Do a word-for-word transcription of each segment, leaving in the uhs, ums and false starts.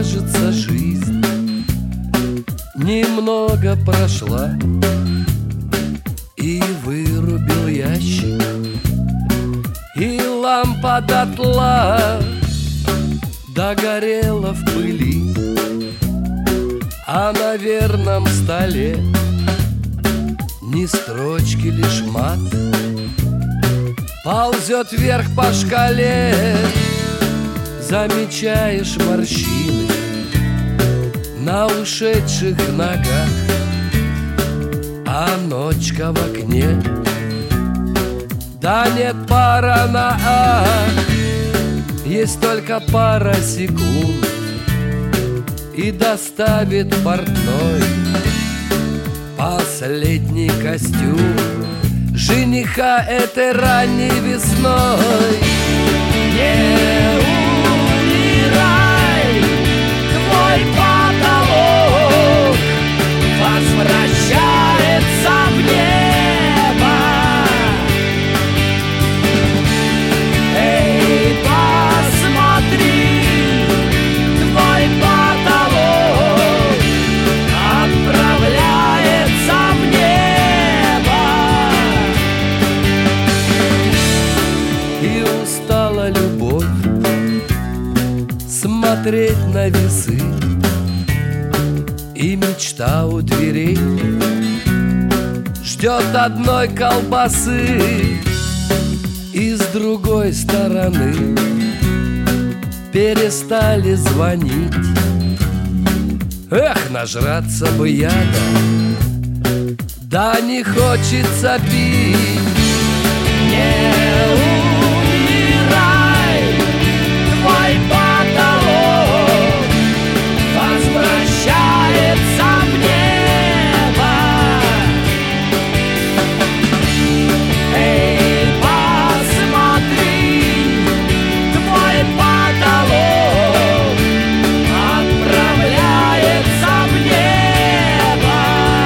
кажется, жизнь немного прошла, и вырубил ящик, и лампа дотла догорела в пыли, а на верном столе ни строчки, лишь мат ползет вверх по шкале. Замечаешь морщины на ушедших ногах, а ночка в окне, да нет пара на «ах». Есть только пара секунд, и доставит портной последний костюм жениха этой ранней весной. Не умирай, твой потолок возвращается в небо. Эй, посмотри, твой потолок отправляется в небо. И устала любовь смотреть на весы, и мечта у дверей ждет одной колбасы. И с другой стороны перестали звонить. Эх, нажраться бы яда, да не хочется пить. Не умирай, твой потолок возвращается в небо. Эй, посмотри, твой потолок отправляется в небо.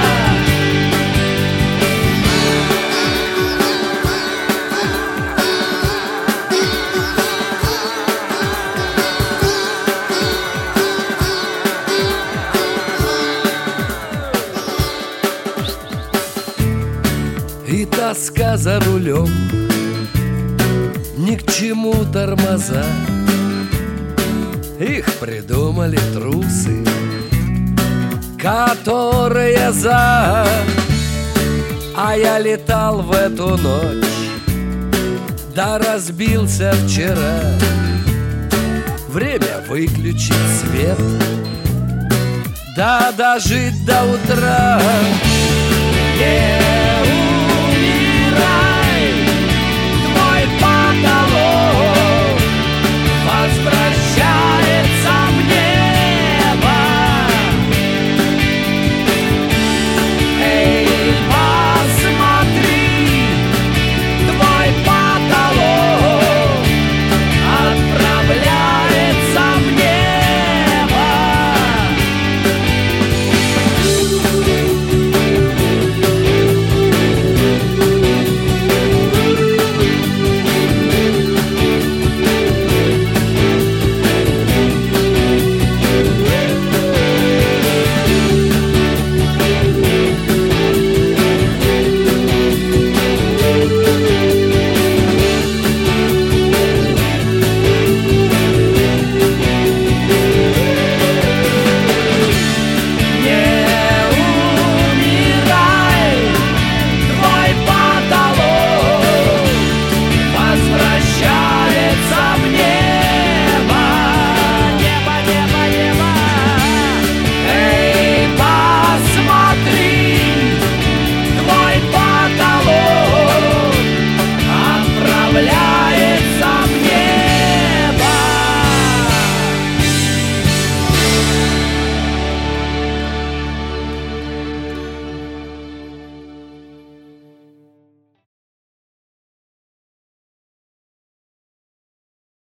И тоска за рулем, ни к чему тормоза. Их придумали трусы, которые за. А я летал в эту ночь, да разбился вчера. Время выключить свет, да дожить до утра. Yeah.